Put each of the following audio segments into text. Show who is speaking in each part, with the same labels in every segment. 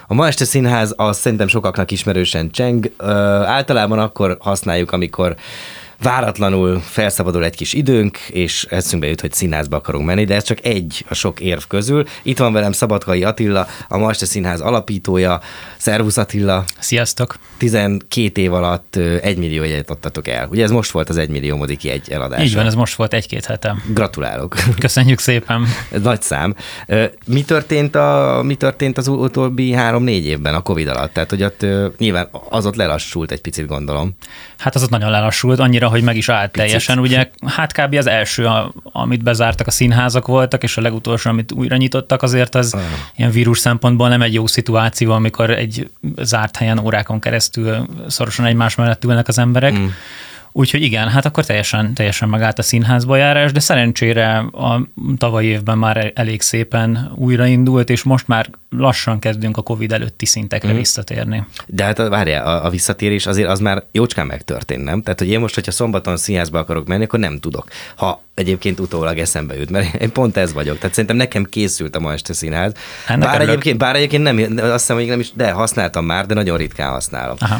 Speaker 1: A Ma Este Színház az szerintem sokaknak ismerősen cseng. Általában akkor használjuk, amikor váratlanul felszabadul egy kis időnk, és eszünkbe jut, hogy színházba akarunk menni, de ez csak egy a sok érv közül. Itt van velem Szabadkai Attila, a Ma Este Színház alapítója. Szervusz Attila!
Speaker 2: Sziasztok! 12
Speaker 1: év alatt 1 millió jegyet adtatok el. Ugye ez most volt az 1 milliómodik jegy eladása.
Speaker 2: Így van, ez most volt 1-2 hete.
Speaker 1: Gratulálok!
Speaker 2: Köszönjük szépen!
Speaker 1: Ez nagy szám. Mi történt az utóbbi 3-4 évben a Covid alatt? Tehát, hogy ott nyilván az ott lelassult egy picit, gondolom.
Speaker 2: Hát az ott nagyon lelassult, annyira, hogy meg is állt teljesen. Ugye, hát kb. Az első, amit bezártak, a színházak voltak, és a legutolsó, amit újra nyitottak, azért az ilyen vírus szempontból nem egy jó szituáció, amikor egy zárt helyen órákon keresztül szorosan egymás mellett ülnek az emberek. Úgyhogy igen, hát akkor teljesen megállt a színházba járás, de szerencsére a tavalyi évben már elég szépen újraindult, és most már lassan kezdünk a Covid előtti szintekre visszatérni.
Speaker 1: De hát várjál, a visszatérés azért az már jócskán megtörtént, nem? Tehát, hogy én most, hogyha szombaton színházba akarok menni, akkor nem tudok. Ha egyébként utólag eszembe jut, mert én pont ez vagyok. Tehát szerintem nekem készült a Ma Este Színház. Bár egyébként nem, azt hiszem, hogy nem is, de használtam már, de nagyon ritkán használom. Aha.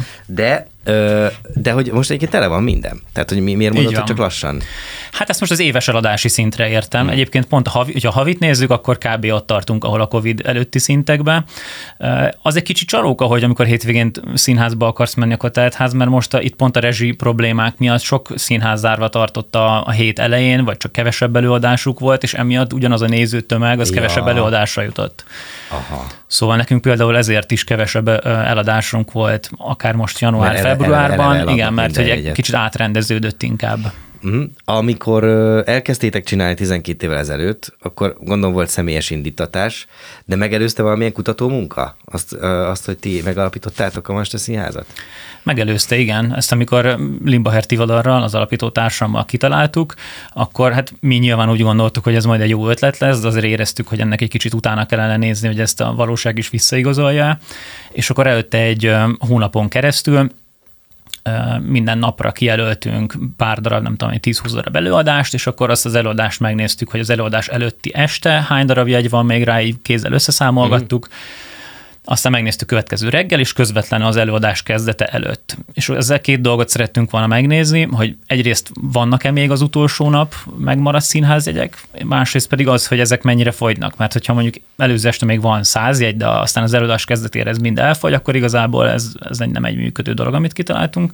Speaker 1: De hogy most egyébként tele van minden. Tehát, hogy miért mondod, hogy csak lassan?
Speaker 2: Hát ezt most az éves eladási szintre értem. Egyébként pont, hogyha havit nézzük, akkor kb. Ott tartunk, ahol a Covid előtti szintekben. Az egy kicsit csalóka, hogy amikor hétvégén színházba akarsz menni, akkor teltház, mert most itt pont a rezsi problémák miatt sok színház zárva tartott a hét elején, vagy csak kevesebb előadásuk volt, és emiatt ugyanaz a nézőtömeg, az kevesebb előadásra jutott. Aha. Szóval nekünk például ezért is kevesebb eladásunk volt, akár most január-februárban, igen, mert hogy egy kicsit átrendeződött inkább.
Speaker 1: Amikor elkezdtétek csinálni 12 évvel ezelőtt, akkor gondolom volt személyes indítatás, de megelőzte valamilyen kutatómunka? Azt, hogy ti megalapítottátok a Ma Este Színházat?
Speaker 2: Megelőzte, igen. Ezt amikor Limbacher Tivadarral, az alapító társammal kitaláltuk, akkor hát mi nyilván úgy gondoltuk, hogy ez majd egy jó ötlet lesz, de azért éreztük, hogy ennek egy kicsit utána kellene nézni, hogy ezt a valóság is visszaigazolja. És akkor előtte egy hónapon keresztül minden napra kijelöltünk pár darab, nem tudom, 10-20 darab előadást, és akkor azt az előadást megnéztük, hogy az előadás előtti este hány darab jegy van még rá, így kézzel összeszámolgattuk. Aztán megnéztük következő reggel, és közvetlenül az előadás kezdete előtt. És ezzel 2 dolgot szerettünk volna megnézni, hogy egyrészt vannak-e még az utolsó nap megmaradt színházjegyek, másrészt pedig az, hogy ezek mennyire fogynak. Mert hogyha mondjuk előző este még van 100 jegy, de aztán az előadás kezdetére ez mind elfogy, akkor igazából ez nem egy működő dolog, amit kitaláltunk.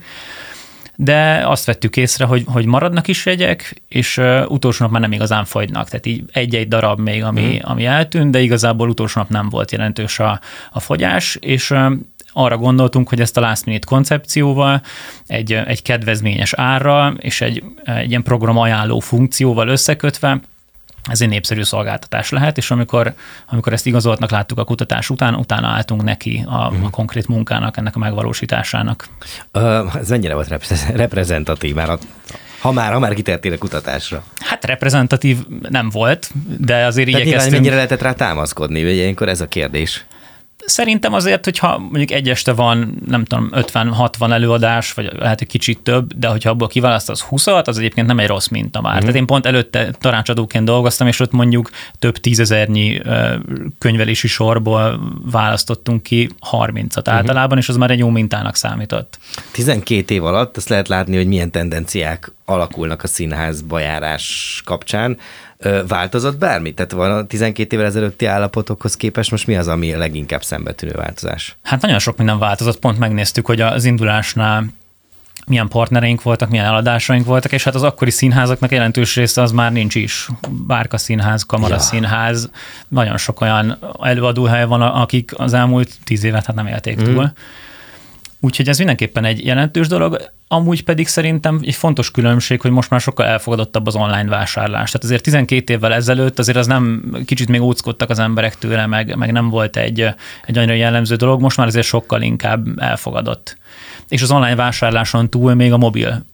Speaker 2: De azt vettük észre, hogy maradnak is jegyek, és utolsó nap már nem igazán fogynak. Tehát így egy-egy darab még, ami eltűnt, de igazából utolsó nap nem volt jelentős a fogyás, és arra gondoltunk, hogy ezt a last minute koncepcióval, egy kedvezményes árral, és egy ilyen program ajánló funkcióval összekötve, ez egy népszerű szolgáltatás lehet, és amikor ezt igazoltnak láttuk a kutatás után, utána álltunk neki a konkrét munkának, ennek a megvalósításának.
Speaker 1: Ez mennyire volt reprezentatív már, ha már kitértél a kutatásra?
Speaker 2: Hát reprezentatív nem volt, de azért igyekeztünk.
Speaker 1: Mennyire lehetett rá támaszkodni, ugye ilyenkor ez a kérdés?
Speaker 2: Szerintem azért, hogyha mondjuk egy este van, nem tudom, 50-60 előadás, vagy lehet, hogy kicsit több, de hogyha abból kiválasztasz 20-at, az egyébként nem egy rossz minta már. Tehát én pont előtte tanácsadóként dolgoztam, és ott mondjuk több 10.000-nyi könyvelési sorból választottunk ki 30-at általában, és az már egy jó mintának számított.
Speaker 1: 12 év alatt azt lehet látni, hogy milyen tendenciák alakulnak a színházba járás kapcsán. Változott bármi? Tehát van a 12 évvel ezelőtti állapotokhoz képest most mi az, ami a leginkább szembetűnő változás?
Speaker 2: Hát nagyon sok minden változott, pont megnéztük, hogy az indulásnál milyen partnereink voltak, milyen eladásaink voltak, és hát az akkori színházaknak jelentős része az már nincs is. Bárka színház, kamaraszínház, nagyon sok olyan előadóhely van, akik az elmúlt 10 évet hát nem élték túl. Úgyhogy ez mindenképpen egy jelentős dolog. Amúgy pedig szerintem egy fontos különbség, hogy most már sokkal elfogadottabb az online vásárlás. Tehát azért 12 évvel ezelőtt azért az nem, kicsit még óckodtak az emberek tőle, meg nem volt egy annyira jellemző dolog, most már azért sokkal inkább elfogadott. És az online vásárláson túl még a mobil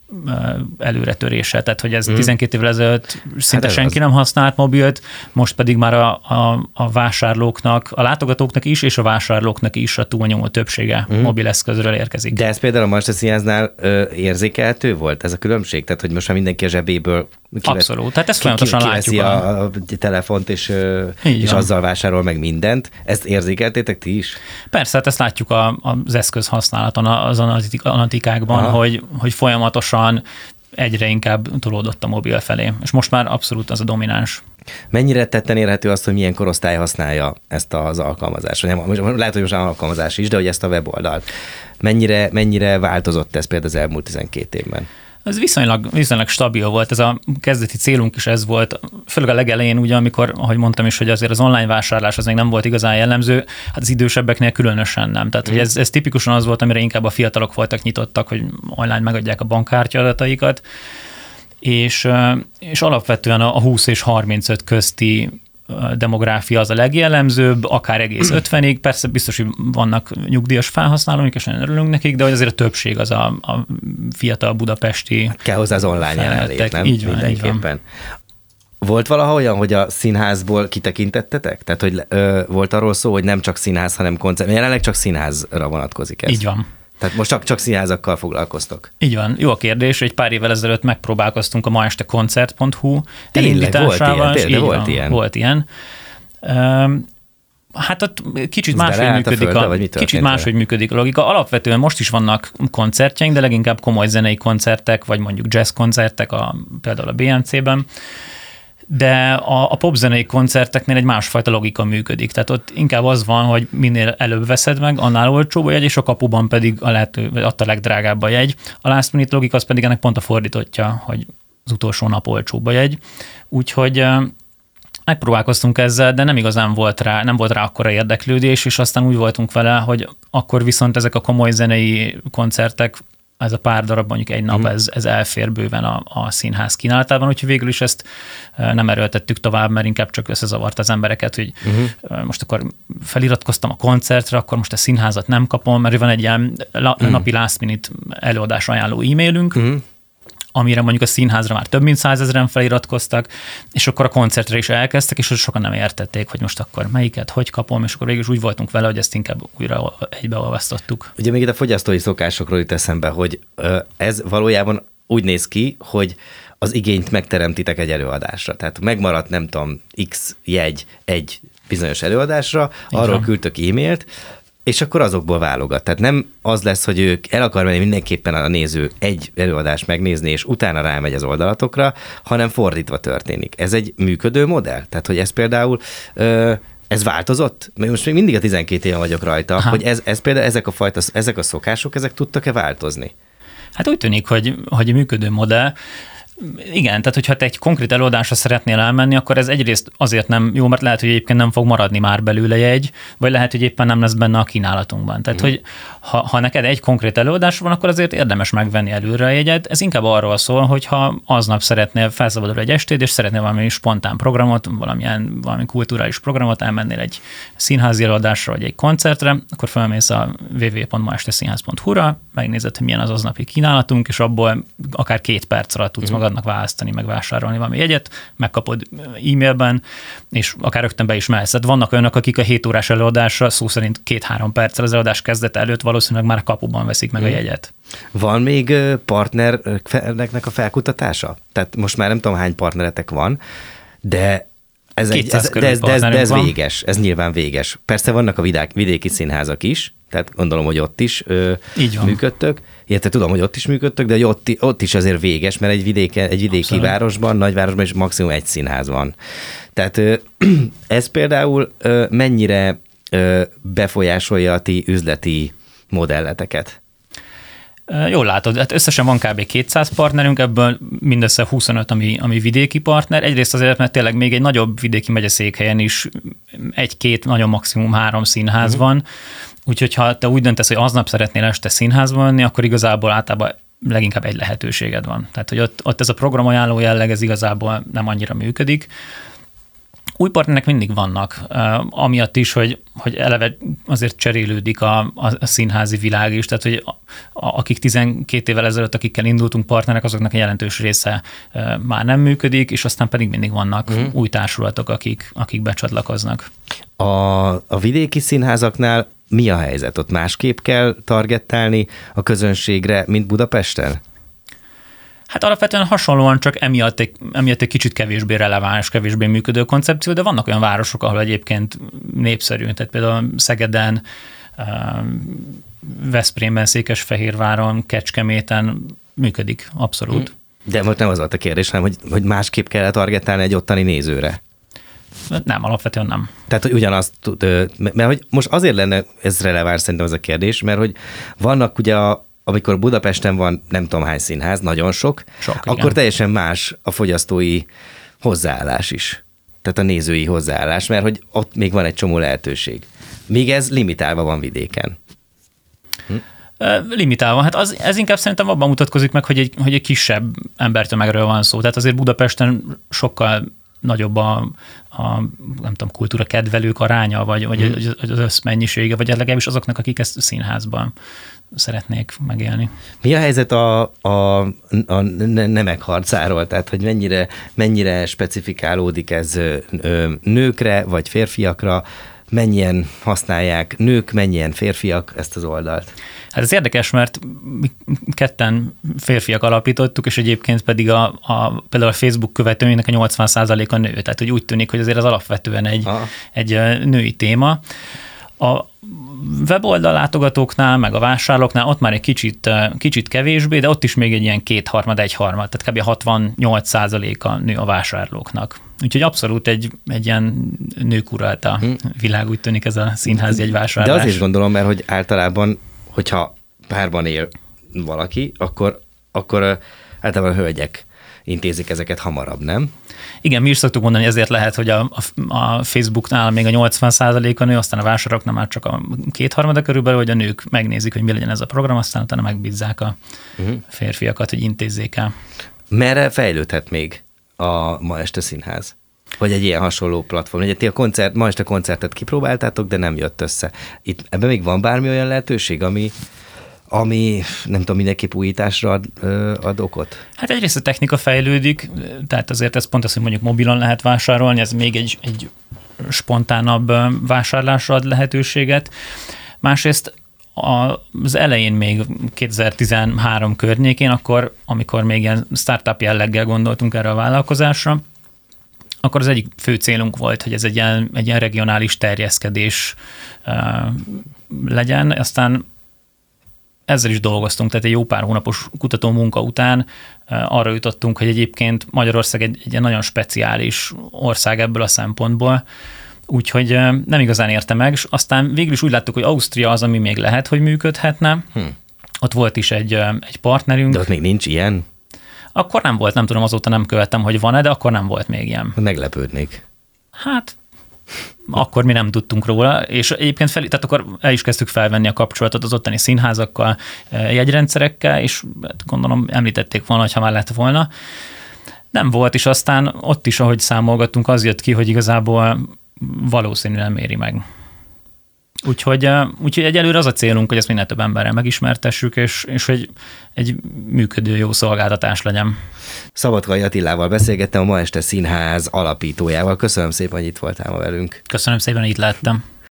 Speaker 2: előretörése. Tehát, hogy ez 12 évvel ezelőtt szinte senki nem használt mobilt, most pedig már a vásárlóknak, a látogatóknak is, és a vásárlóknak is a túlnyomó többsége mobileszközről érkezik.
Speaker 1: De ez például a Manchester Színháznál érzékelhető volt ez a különbség? Tehát, hogy most már mindenki a zsebéből
Speaker 2: abszolút, tehát ezt folyamatosan látjuk.
Speaker 1: A telefont, és azzal vásárol meg mindent. Ezt érzékeltétek ti is?
Speaker 2: Persze, hát ezt látjuk az eszköz használaton, az analitikákban, hogy folyamatosan egyre inkább tolódott a mobil felé. És most már abszolút az a domináns.
Speaker 1: Mennyire tetten érhető azt, hogy milyen korosztály használja ezt az alkalmazást? Lehet, hogy most alkalmazás is, de hogy ezt a weboldalt. Mennyire változott ez például az elmúlt 12 évben?
Speaker 2: Ez viszonylag stabil volt, ez a kezdeti célunk is ez volt, főleg a legelején ugye, amikor, ahogy mondtam is, hogy azért az online vásárlás az még nem volt igazán jellemző, hát az idősebbeknél különösen nem. Tehát hogy ez tipikusan az volt, amire inkább a fiatalok voltak nyitottak, hogy online megadják a bankkártya adataikat, és alapvetően a 20 és 35 közti demográfia az a legjellemzőbb, akár egész 50-ig, persze biztos, hogy vannak nyugdíjas felhasználóink, és nagyon örülünk nekik, de hogy azért a többség az a fiatal budapesti.
Speaker 1: Kell hozzá az online jelenlét, nem?
Speaker 2: Így van,
Speaker 1: mindenképpen. Így van. Volt valaha olyan, hogy a színházból kitekintettetek? Tehát, hogy volt arról szó, hogy nem csak színház, hanem koncert. Jelenleg csak színházra vonatkozik ez.
Speaker 2: Így van.
Speaker 1: Tehát most csak színházakkal foglalkoztok.
Speaker 2: Így van. Jó a kérdés. Egy pár évvel ezelőtt megpróbálkoztunk a maestekoncert.hu
Speaker 1: elindításával.
Speaker 2: Volt ilyen. Hát ott kicsit máshogy működik a logika. Alapvetően most is vannak koncertjeink, de leginkább komoly zenei koncertek, vagy mondjuk jazz koncertek, például a BMC-ben. De a popzenei koncerteknél egy másfajta logika működik. Tehát ott inkább az van, hogy minél előbb veszed meg, annál olcsóbb a jegy, és a kapuban pedig a legdrágább a jegy. A last minute logika az pedig ennek pont a fordítottja, hogy az utolsó nap olcsóbb a jegy. Úgyhogy megpróbálkoztunk ezzel, de nem igazán volt rá akkora érdeklődés, és aztán úgy voltunk vele, hogy akkor viszont ezek a komoly zenei koncertek, ez a pár darab, mondjuk egy nap, ez elfér bőven a színház kínálatában, úgyhogy végül is ezt nem erőltettük tovább, mert inkább csak összezavart az embereket, hogy most akkor feliratkoztam a koncertre, akkor most a színházat nem kapom, mert van egy ilyen napi last minute előadás ajánló e-mailünk, amire mondjuk a színházra már több mint 100 000-en feliratkoztak, és akkor a koncertre is elkezdtek, és sokan nem értették, hogy most akkor melyiket, hogy kapom, és akkor végül is úgy voltunk vele, hogy ezt inkább újra egybeolvasztottuk.
Speaker 1: Ugye még itt a fogyasztói szokásokról jut eszembe, hogy ez valójában úgy néz ki, hogy az igényt megteremtitek egy előadásra. Tehát megmaradt, nem tudom, X jegy egy bizonyos előadásra, arról küldtök e-mailt, és akkor azokból válogat. Tehát nem az lesz, hogy ők el akar menni mindenképpen a néző egy előadást megnézni, és utána rámegy az oldalatokra, hanem fordítva történik. Ez egy működő modell? Tehát, hogy ez például ez változott? Most még mindig a 12 éven vagyok rajta, hogy ez például ezek a szokások, ezek tudtak-e változni?
Speaker 2: Hát úgy tűnik, hogy működő modell. Igen, tehát hogyha te egy konkrét előadásra szeretnél elmenni, akkor ez egyrészt azért nem jó, mert lehet, hogy egyébként nem fog maradni már belőle jegy, vagy lehet, hogy éppen nem lesz benne a kínálatunkban. Tehát, hogy ha neked egy konkrét előadás van, akkor azért érdemes megvenni előre a jegyet. Ez inkább arról szól, hogy ha aznap szeretnél felszabadulni egy estét, és szeretnél valami spontán programot, valami kulturális programot, elmennél egy színházi előadásra, vagy egy koncertre, akkor felmész a www.maesteszínház.hu-ra, megnézed, hogy milyen az aznapi kínálatunk, és abból akár 2 perc alatt tudsz magadnak választani, meg vásárolni valami jegyet, megkapod e-mailben, és akár rögtön be is mehetsz. Vannak olyanok, akik a 7 órás előadásra szó szerint 2-3 perccel az előadás kezdete előtt valószínűleg már kapuban veszik meg a jegyet.
Speaker 1: Van még partnereknek a felkutatása? Tehát most már nem tudom, hány partneretek van, de ez véges, ez nyilván véges. Persze vannak a vidéki színházak is, tehát gondolom, hogy ott is működtök. Illetve tudom, hogy ott is működtök, de hogy ott is azért véges, mert egy vidéki városban, nagyvárosban is maximum egy színház van. Tehát ez például mennyire befolyásolja a ti üzleti modelleteket?
Speaker 2: Jól látod, hát összesen van kb. 200 partnerünk, ebből mindössze 25, ami vidéki partner. Egyrészt azért, mert tényleg még egy nagyobb vidéki megyeszékhelyen is 1-2, nagyon maximum 3 színház van. Úgyhogy ha te úgy döntesz, hogy aznap szeretnél este színházba menni, akkor igazából általában leginkább egy lehetőséged van. Tehát, hogy ott ez a programajánló jelleg, ez igazából nem annyira működik. Új partnerek mindig vannak, amiatt is, hogy eleve azért cserélődik a színházi világ is, tehát hogy akik 12 évvel ezelőtt, akikkel indultunk partnerek, azoknak a jelentős része már nem működik, és aztán pedig mindig vannak új társulatok, akik becsatlakoznak.
Speaker 1: A vidéki színházaknál mi a helyzet? Ott másképp kell targettálni a közönségre, mint Budapesten?
Speaker 2: Hát alapvetően hasonlóan, csak emiatt egy kicsit kevésbé releváns, kevésbé működő koncepció, de vannak olyan városok, ahol egyébként népszerű, tehát például Szegeden, Veszprémben, Székesfehérváron, Kecskeméten működik, abszolút.
Speaker 1: De most nem az volt a kérdés, hanem hogy másképp kell targettálni egy ottani nézőre.
Speaker 2: Nem, alapvetően nem.
Speaker 1: Tehát, hogy ugyanazt, mert hogy most azért lenne ez releváns szerintem ez a kérdés, mert hogy vannak ugye amikor Budapesten van nem tudom hány színház, nagyon sok akkor igen. Teljesen más a fogyasztói hozzáállás is. Tehát a nézői hozzáállás, mert hogy ott még van egy csomó lehetőség. Míg ez limitálva van vidéken.
Speaker 2: Limitálva. Hát ez inkább szerintem abban mutatkozik meg, hogy egy kisebb embertömegről van szó. Tehát azért Budapesten sokkal nagyobb a nem tudom, kultúra kedvelők aránya, vagy az összmennyisége, vagy legalábbis azoknak, akik ezt színházban szeretnék megélni. Mi
Speaker 1: a helyzet a nemek harcáról? Tehát, hogy mennyire specifikálódik ez nőkre, vagy férfiakra? Mennyien használják nők, mennyien férfiak ezt az oldalt?
Speaker 2: Hát ez érdekes, mert mi ketten férfiak alapítottuk, és egyébként pedig például a Facebook követőinek a 80%-a nő. Tehát hogy úgy tűnik, hogy azért az alapvetően egy női téma. A weboldal látogatóknál, meg a vásárlóknál ott már egy kicsit kevésbé, de ott is még egy ilyen 2/3, 1/3, tehát kb. 68%-a nő a vásárlóknak. Úgyhogy abszolút egy ilyen nők uralta világ, úgy tűnik ez a színházi egy vásárlás.
Speaker 1: De azért is gondolom, mert hogy általában, hogyha párban él valaki, akkor általában a hölgyek intézik ezeket hamarabb, nem?
Speaker 2: Igen, mi is szoktuk mondani, hogy ezért lehet, hogy a Facebooknál még a 80%-a nő, aztán a vásároknál már csak a 2/3 körülbelül, hogy a nők megnézik, hogy mi legyen ez a program, aztán utána megbízzák a férfiakat, hogy intézzék el.
Speaker 1: Merre fejlődhet még a Ma Este Színház? Vagy egy ilyen hasonló platform? Ugye ti Ma Este koncertet kipróbáltátok, de nem jött össze. Ebben még van bármi olyan lehetőség, ami nem tudom, mindenképp újításra ad okot? Hát
Speaker 2: egyrészt a technika fejlődik, tehát azért ez pont az, hogy mondjuk mobilon lehet vásárolni, ez még egy spontánabb vásárlásra ad lehetőséget. Másrészt az elején még 2013 környékén, amikor még ilyen startup jelleggel gondoltunk erre a vállalkozásra, akkor az egyik fő célunk volt, hogy ez egy ilyen regionális terjeszkedés legyen, aztán ezzel is dolgoztunk, tehát egy jó pár hónapos kutató munka után arra jutottunk, hogy egyébként Magyarország egy nagyon speciális ország ebből a szempontból, úgyhogy nem igazán érte meg, és aztán végül is úgy láttuk, hogy Ausztria az, ami még lehet, hogy működhetne. Ott volt is egy partnerünk.
Speaker 1: De ott még nincs ilyen?
Speaker 2: Akkor nem volt, nem tudom, azóta nem követtem, hogy van-e, de akkor nem volt még ilyen.
Speaker 1: Meglepődnék.
Speaker 2: Hát akkor mi nem tudtunk róla, és egyébként tehát akkor el is kezdtük felvenni a kapcsolatot az ottani színházakkal, jegyrendszerekkel, és gondolom említették volna, ha már lett volna. Nem volt, és aztán ott is, ahogy számolgattunk, az jött ki, hogy igazából valószínűleg méri meg. Úgyhogy egyelőre az a célunk, hogy ezt minél több emberrel megismertessük, és hogy egy működő jó szolgáltatás legyen.
Speaker 1: Szabadkai Attilával beszélgettem, a Ma Este Színház alapítójával. Köszönöm szépen, hogy itt voltál ma velünk.
Speaker 2: Köszönöm szépen, hogy itt láttam.